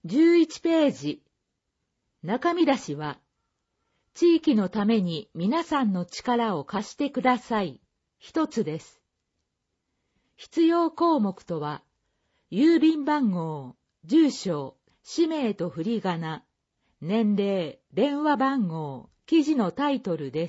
11ページ。中見出しは、地域のために皆さんの力を貸してください。一つです。必要項目とは、郵便番号、住所、氏名と振り仮名、年齢、電話番号、記事のタイトルです。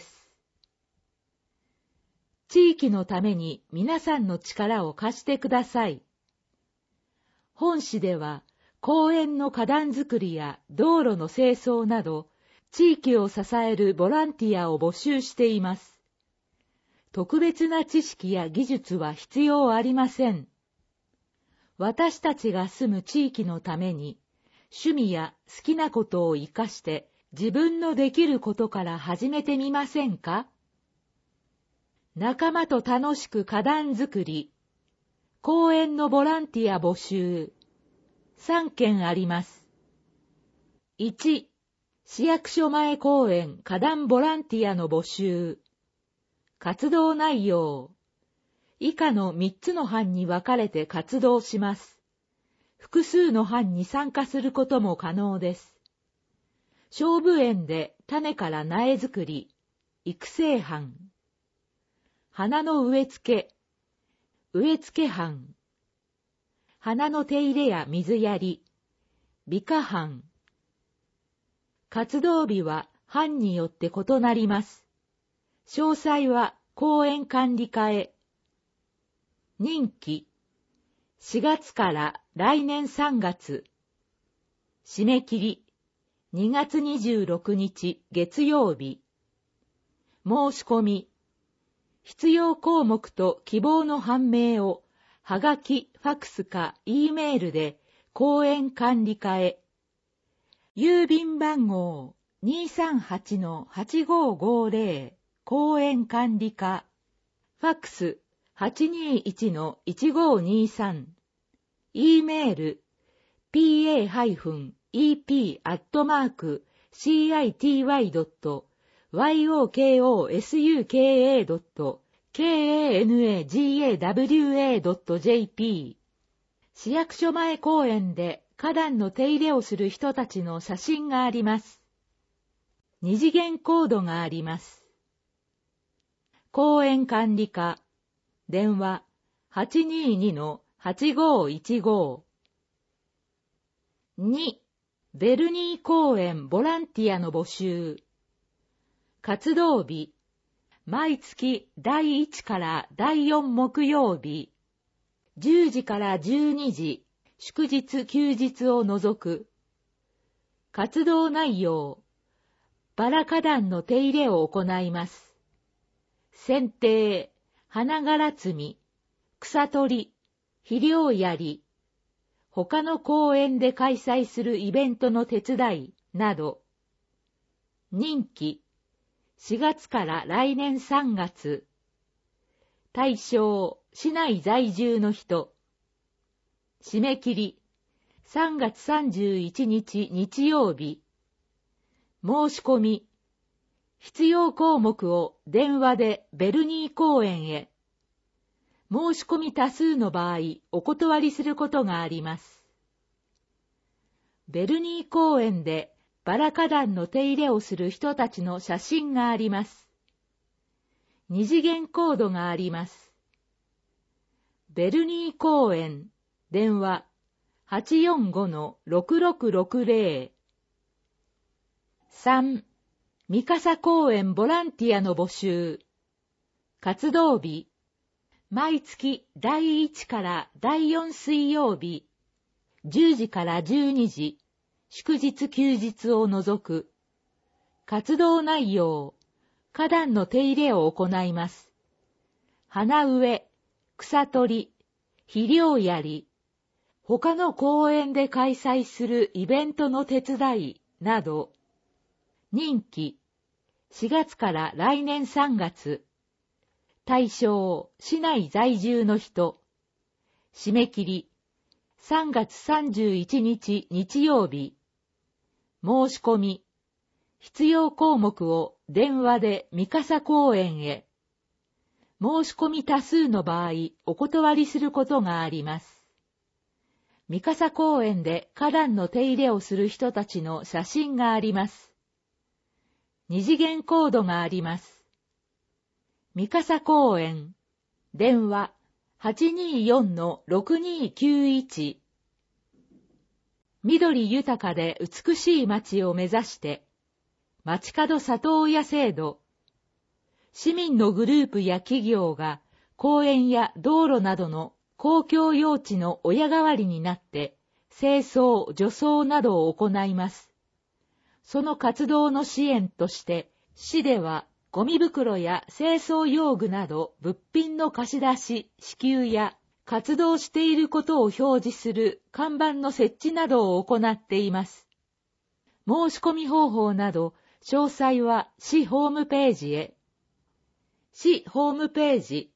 地域のために皆さんの力を貸してください。本誌では、公園の花壇作りや道路の清掃など、地域を支えるボランティアを募集しています。特別な知識や技術は必要ありません。私たちが住む地域のために、趣味や好きなことを活かして自分のできることから始めてみませんか？仲間と楽しく花壇作り、公園のボランティア募集、3件あります。1、市役所前公園花壇ボランティアの募集。活動内容。以下の3つの班に分かれて活動します。複数の班に参加することも可能です。菖蒲園で種から苗作り、育成班。花の植え付け班。花の手入れや水やり、美化班。活動日は班によって異なります。詳細は公園管理課へ。任期、4月から来年3月。締め切り、2月26日月曜日。申し込み、必要項目と希望の判明を、はがき、ファクスか E メールで公園管理課へ。郵便番号 238-8550 公園管理課。ファックス 821-1523。E メール pay-ep@city.yokosuka.kanagawa.jp。 市役所前公園で花壇の手入れをする人たちの写真があります。二次元コードがあります。公園管理課、電話 822-8515。2、ベルニー公園ボランティアの募集。活動日、毎月第1から第4木曜日、10時から12時、祝日休日を除く。活動内容、バラ花壇の手入れを行います。剪定、花柄摘み、草取り、肥料やり、他の公園で開催するイベントの手伝いなど。任期、4月から来年3月。対象、市内在住の人。締め切り、3月31日日曜日。申し込み、必要項目を電話でベルニー公園へ。申し込み多数の場合、お断りすることがあります。ベルニー公園でバラ花壇の手入れをする人たちの写真があります。二次元コードがあります。ベルニー公園、電話 845-6660。3、三笠公園ボランティアの募集。活動日、毎月第1から第4水曜日、10時から12時、祝日休日を除く。活動内容、花壇の手入れを行います。花植え、草取り、肥料やり、他の公園で開催するイベントの手伝いなど。任期、4月から来年3月。対象、市内在住の人。締め切り、3月31日日曜日。申し込み、必要項目を電話で三笠公園へ。申し込み多数の場合、お断りすることがあります。 三笠公園で花壇の手入れをする人たちの写真があります。二次元コードがあります。三笠公園、電話 824-6291。緑豊かで美しい街を目指して、街角里親制度。市民のグループや企業が公園や道路などの公共用地の親代わりになって清掃・除草などを行います。その活動の支援として、市ではゴミ袋や清掃用具など物品の貸し出し、支給や活動していることを表示する看板の設置などを行っています。申し込み方法など、詳細は市ホームページへ。市ホームページ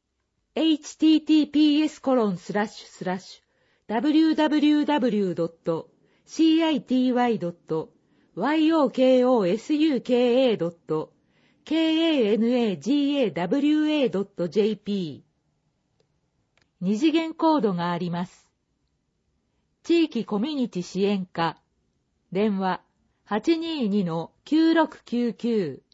https://www.city.yokosuka.kanagawa.jp 二次元コードがあります。地域コミュニティ支援課、電話 822-9699